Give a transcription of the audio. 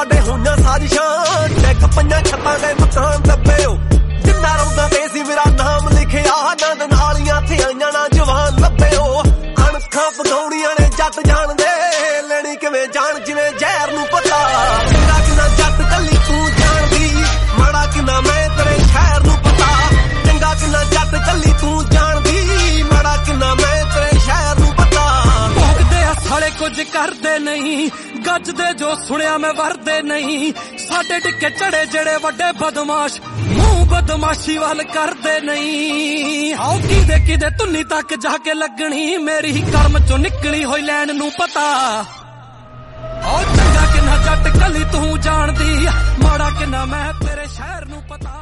ਸਾਡੇ ਹੋਈਆਂ ਸਾਜ਼ਿਸ਼ਾਂ ਡੈਕ ਪੰਜਾਂ ਛੱਤਾਂ ਦੇ ਮਕਾਨ ਦੱਬਿਓ ਜਿੰਨਾ ਰੌਂਦਾ ਤੇ ਸੀ ਮੇਰਾ ਨਾਮ ਲਿਖਿਆ ਨੰਦ ਨਾਲੀਆਂ ਥੇ ਆਈਆਂ ਨਾ ਜਵਾਨ ਲੱਭਿਓ ਅਣਖਾਂ ਪਗਾਉਣੀਆਂ ਨੇ ਜੱਟ ਜਾਣਦੇ ਲੈਣੀ ਕਿਵੇਂ ਜਾਣ ਜਿਵੇਂ ਜ਼ਹਿਰ ਨੂੰ ਪਤਾ ਚੰਗਾ ਕਿੰਨਾ ਜੱਟ ਕੱਲੀ ਤੂੰ ਜਾਣਦੀ ਮਾੜਾ ਕਿੰਨਾ ਮੈਂ ਤੇਰੇ ਸ਼ਹਿਰ ਨੂੰ ਪਤਾ ਚੰਗਾ ਕਿੰਨਾ ਜੱਟ ਕੱਲੀ ਤੂੰ ਜਾਣਦੀ ਮਾੜਾ ਕਿੰਨਾ ਮੈਂ ਤੇਰੇ ਸ਼ਹਿਰ ਨੂੰ ਪਤਾ ਭੋਗਦੇ ਆ ਸਾਲੇ ਕੁਝ ਕਰਦੇ ਨਹੀਂ ਗੱਜਦੇ ਜੋ ਸੁਣਿਆ ਮੈਂ ਵਰਦੇ ਨਹੀਂ ਸਾਡੇ ਟਿੱਕੇ ਚੜੇ ਜਿਹੜੇ ਵੱਡੇ ਬਦਮਾਸ਼ ਮੂੰਹ ਬਦਮਾਸ਼ੀ ਵੱਲ ਕਰਦੇ ਨਹੀਂ ਆਓ ਕਿਦੇ ਧੁੰਨੀ ਤੱਕ ਜਾ ਕੇ ਲੱਗਣੀ ਮੇਰੀ ਕਰਮ ਚੋਂ ਨਿਕਲੀ ਹੋਈ ਲੈਣ ਨੂੰ ਪਤਾ ਆਓ ਚੰਗਾ ਕਿੰਨਾ ਜੱਟ ਕੱਲੀ ਤੂੰ ਜਾਣਦੀ ਮਾੜਾ ਕਿੰਨਾ ਮੈਂ ਤੇਰੇ ਸ਼ਹਿਰ ਨੂੰ ਪਤਾ